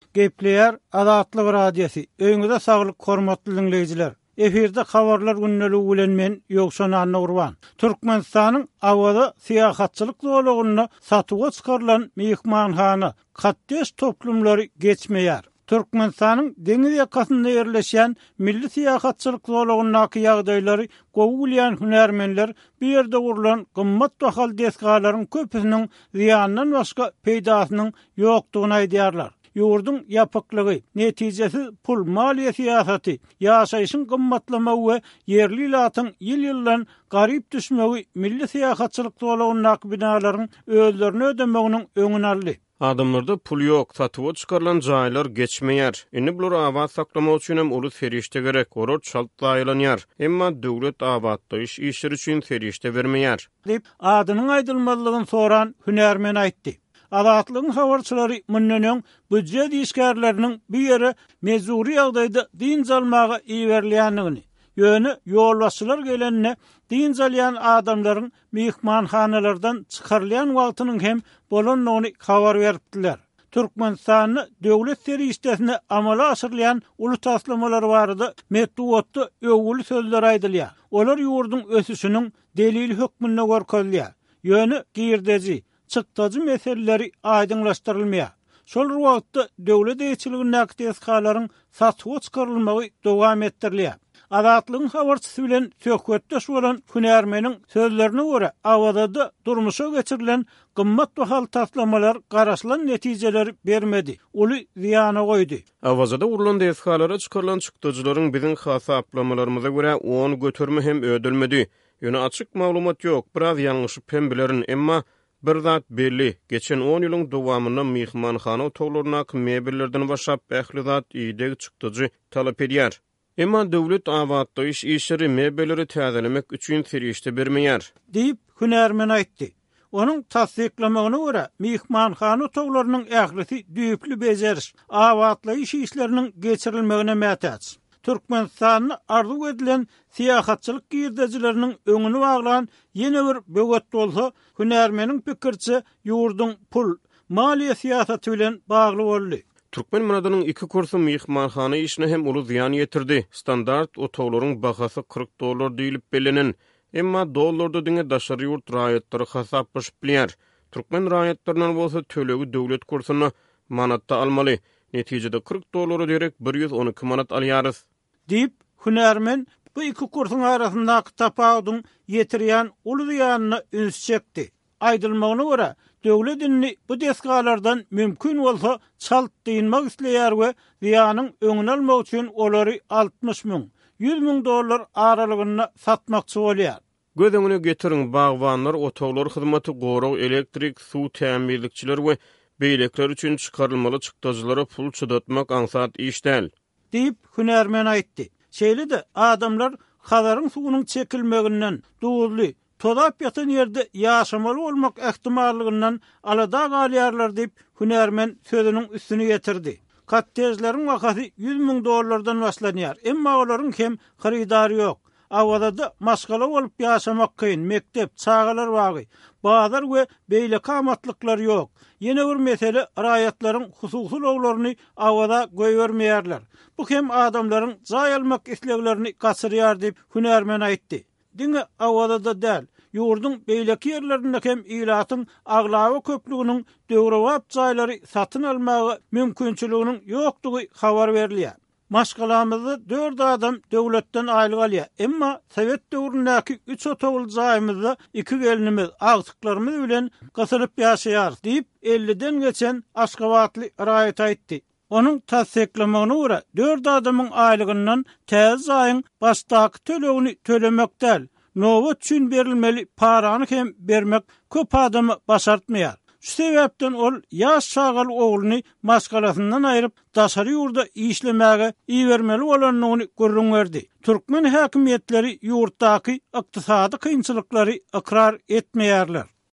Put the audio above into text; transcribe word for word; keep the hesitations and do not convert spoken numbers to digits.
Gepleyer Azatlyk radiosi. Öňüňizde saglyk hormatly dinleýijiler. Efirde habarlar günneli bilen men Ýogşan Annurwan. Türkmenistanyň awada syýahatçylyk zowlagyna satyga çykarylan mehmanhana katdeş toplumlary geçmeýär. Türkmenistanyň deňiz ýakasynda ýerleşen milli syýahatçylyk zowlagynyň ýagdaýlary gowulýan hünärmenler bir ýerde gurulan gymmat bahal deskalaryň köpüsiniň ziýanynyň başga peýdasynyň ýokdugyny aýdýarlar. Ýurdun ýapyklygy, netijesi pul maliýe syýasaty, ýaşaýyşyň gymmatlamagy we yerli ilatyň ýyl-ýyldan garyp düşmegi milli syýahatçylyk zowlagynyň binalaryň özlerini ödemeginiň öňüni aldy. Adamlarda pul ýok, satyga çykarylan jaýlar geçmeýär. Indi bular awat saklamak üçin hem uly ferişte gerek, orod şalt daýlanýar. Emma döwlet awatdaýyş işleri üçin ferişte bermeýär. Dip adynyň aýdylmalygyny soran hünärmen aýtdy. Azatlygyň habarçylary münneniň büdjet işgärleriniň bir ýere mezuri ýagdaýda din almagy iýerleýändigini, ýöne ýolbaşçylar gelenine din alýan adamlaryň mehmanhanalardan çykarylýan wagtynyň hem bolanlygyny habar beripdiler. Türkmenistanyň döwlet serişdesine amala asyrlayan uly taslamalar barada metduatda öwgül sözler aýdylýar. Olar ýurdun ösüşiniň delil hökmüne görkezilýär. Ýöne girdeci çykdagy meseleleri aýdynlaşdyrylmaýar. Şol wagtda döwlet eýçiliginiň näkdeskalaryň satyga çykarylmagy dowam etdirilýär. Azatlygyň habarçysy bilen söhbetdeş bolan hünärmeniň sözlerine görä, awada durmuşa geçirilen gymmat bahal taslamalar garaşlan netijeleri bermedi. Uly ziýana goýdy. Awazada urulan deskalara çykarylan çykdyjylaryň biziň hasaplamalarymyza görä on götürme hem ödülmedi. Ýöne açyk maglumat ýok, biraz ýalňyşyp hem bilerin, emma bir zat belli, geçen on ýylyň dowamynda mehmanhana otaglaryna mebellerden başlap ähli zat iýdeg çykdyjy talap edýär. Emma döwlet awatdaýyş işleri mebelleri täzelemek üçin ferişte bermeýär, diýip hünärmen aýtdy. Onuň tasdiklamagyna görä, mehmanhana otaglarynyň ählisi düýüpli bezeriş, awatlaýyş işleriniň geçirilmegine mätäç. Türkmenistanyň arzu edilen syýahatçylyk girdejileriniň öňüni baglan ýene bir böwet bolsa, hünärmeniň pikirçe ýurdun pul, maliýe syýasaty bilen bagly boldy. Türkmen manadynyň iki kursy mehmanhana işine hem uly ziýan ýetirdi. Standart otaglaryň bahasy kırk dollar diýilip belenen, emma dollarda diňe daşary ýurt raýatlary hasap başyp bilýär. Türkmen raýatlarynyň bolsa tölegi döwlet kursyna manatda almaly. Netijede kırk dollary derek bir ýüz on iki manat alýarys. Diýip hünärmen bu iki kursyň arasyndaky tapawudyň ýetirýän uly ziýanyny üns çekdi. Aýdylmagyna görä, döwletini bu deskalardan mümkin bolsa çalt diýmek isleýär we ziýanyň öňüni almak üçin olary altmış miň, ýüz miň dollar aralygyna satmakçy bolýar. Gözüňe getiriň bagwanlar, otaglar hyzmaty, gorag, elektrik, suw tämirlikçiler we beýlekler üçin çykarylmaly çykdyjylara pul çydatmak ansat iş däl, diýip hünärmen aýtdy. Şeýle-de adamlar hadaryň suwunyň çekilmeginden dowuzly todap ýatan ýerde ýaşamaly bolmak ähtimallygynyň alada galýarlar diýip hünärmen sözüniň üstüne getirdi. Kattejleriň wakasy ýüz miň dollardan başlanýar, emma olaryň hem haridary ýok. Awada maskala bolup ýaşamak kyn, mektep, çağalar bagy, bazar we beýle kamatlyklar ýok. Ýene bir mesele raýatlaryň hususy oglaryny awada goýbermeýärler. Bu hem adamlaryň jaý almak isleglerini gaçyrýar diýip hünärmen aýtdy. Diňe awada da däl, ýurdun beýleki ýerlerinde hem ilatyň aglawy köplüginiň döwrewap jaýlary satyn almagy mümkinçiliginiň ýokdugy habar berilýär. Maşgalamyzda dört adam döwletden aýlyk alýar. Emma Sowet döwründäki üç otagly jaýymyzda iki gelinimiz agtyklarymyz bilen gasalyp ýaşaýar diýip elliden geçen Aşgabatly raýat aýtdy. Onuň tasdiklamagyna görä, dört adamyň aýlygyndan täze aýyň başdaky tölegini tölemek däl, nowat üçin berilmeli parany hem bermek köp adamy başartmaýar. Şu sebäpden ol ýaş çağaly ogluny maskalasyndan aýryp daşary ýurda işlemäge iýermeli bolanyny görüňerdi. Türkmen häkimetleri ýurtdaky ykdysady kynçylyklary ikrar etmeýärler.